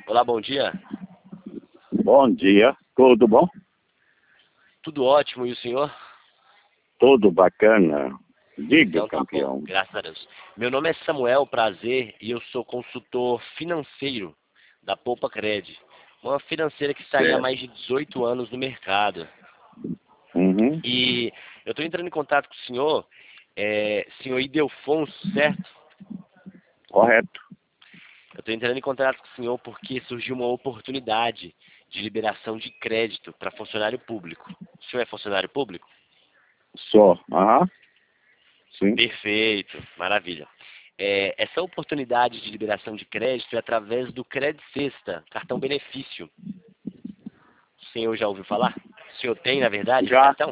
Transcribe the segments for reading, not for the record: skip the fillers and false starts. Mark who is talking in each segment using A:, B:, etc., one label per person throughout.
A: Olá, bom dia.
B: Bom dia, tudo bom?
A: Tudo ótimo, e o senhor?
B: Tudo bacana. Diga,
A: Então tá bom,
B: campeão.
A: graças a Deus. Meu nome é Samuel, prazer, e eu sou consultor financeiro da Poupa Cred, uma financeira que está aí há
B: Certo.
A: mais de 18 anos no mercado.
B: Uhum.
A: E eu estou entrando em contato com o senhor, senhor Ildefonso, certo?
B: Correto.
A: Eu estou entrando em contato com o senhor porque surgiu uma oportunidade de liberação de crédito para funcionário público. O senhor é funcionário público?
B: Só. Aham. Sim.
A: Perfeito, maravilha. Essa oportunidade de liberação de crédito é através do Cred Sexta, cartão benefício. O senhor já ouviu falar? O senhor tem, na verdade, esse
B: Já,
A: cartão?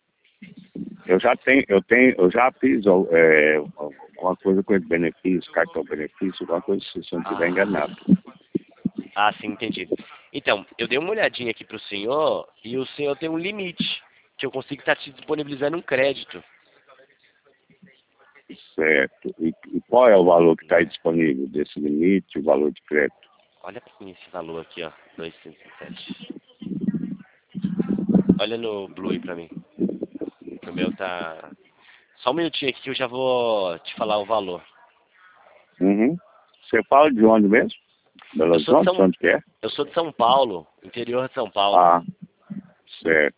B: eu já fiz alguma coisa com esse benefício, cartão benefício, alguma coisa assim, se eu não estiver enganado.
A: Sim, entendi. Então, eu dei uma olhadinha aqui para o senhor e o senhor tem um limite que eu consigo estar te disponibilizando um crédito.
B: Certo. E qual é o valor que está aí disponível desse limite, o valor de crédito?
A: Olha para mim esse valor aqui, ó, 257. Olha no Blue aí para mim. O meu tá... Só um minutinho aqui que eu já vou te falar o valor.
B: Uhum. Você fala de onde mesmo? Belo
A: Eu sou de
B: Horizonte?
A: São,
B: Onde que é?
A: eu sou de São Paulo, interior de São Paulo.
B: Ah, certo.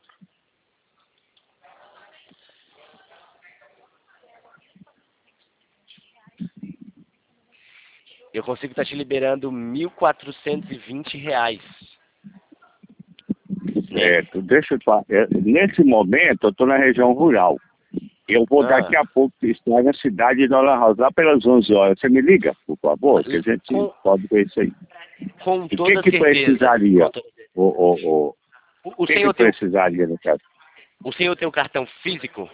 A: Eu consigo estar te liberando R$ 1.420. Né?
B: Certo. Deixa eu te falar. Nesse momento, eu estou na região rural. Eu vou daqui
A: Ah,
B: a pouco estar na cidade de Nova House, lá pelas 11 horas. Você me liga, por favor, que a gente
A: com,
B: pode ver isso aí.
A: com
B: E o que
A: toda
B: que
A: certeza.
B: precisaria?
A: Com toda certeza.
B: O
A: O
B: que que
A: senhor
B: precisaria, no caso?
A: o senhor tem um cartão físico?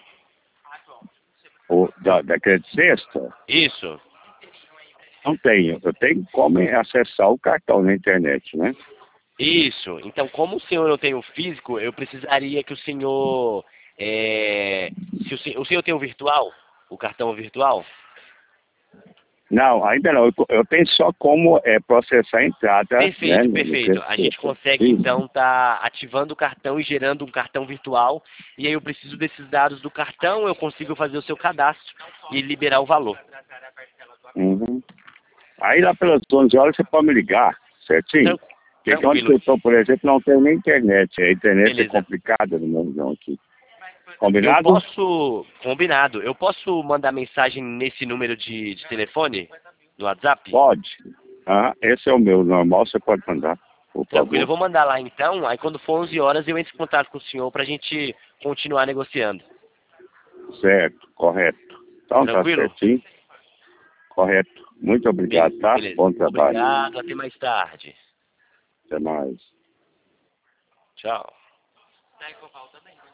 B: Da Credit Sexta?
A: Isso.
B: Não tenho. Eu tenho como acessar o cartão na internet, né?
A: Isso. Então, como o senhor não tem o físico, eu precisaria que o senhor... se o senhor tem o virtual? O cartão virtual?
B: Não, ainda não. Eu tenho só como processar a entrada, né,
A: Perfeito,
B: no
A: perfeito.
B: Credit
A: A gente
B: Sexta.
A: consegue
B: Isso.
A: então estar ativando o cartão e gerando um cartão virtual. E aí eu preciso desses dados do cartão, eu consigo fazer o seu cadastro e liberar o valor.
B: Uhum. Aí lá pelas 11 horas você pode me ligar, certinho?
A: Tran-
B: Porque onde
A: Tranquilo.
B: eu estou, por exemplo, não tem nem internet. A internet é
A: Beleza.
B: complicada no meu região aqui.
A: Eu
B: Combinado?
A: posso, combinado, eu posso mandar mensagem nesse número de telefone, no WhatsApp?
B: Pode. Ah, esse é o meu normal, você pode mandar, por
A: Tranquilo, eu
B: favor.
A: vou mandar lá então, aí quando for 11 horas eu entro em contato com o senhor para a gente continuar negociando.
B: Certo, correto. Então tá
A: Tranquilo?
B: certinho, correto. Muito obrigado, tá?
A: Beleza.
B: Bom trabalho.
A: Obrigado, até mais tarde.
B: Até mais.
A: Tchau.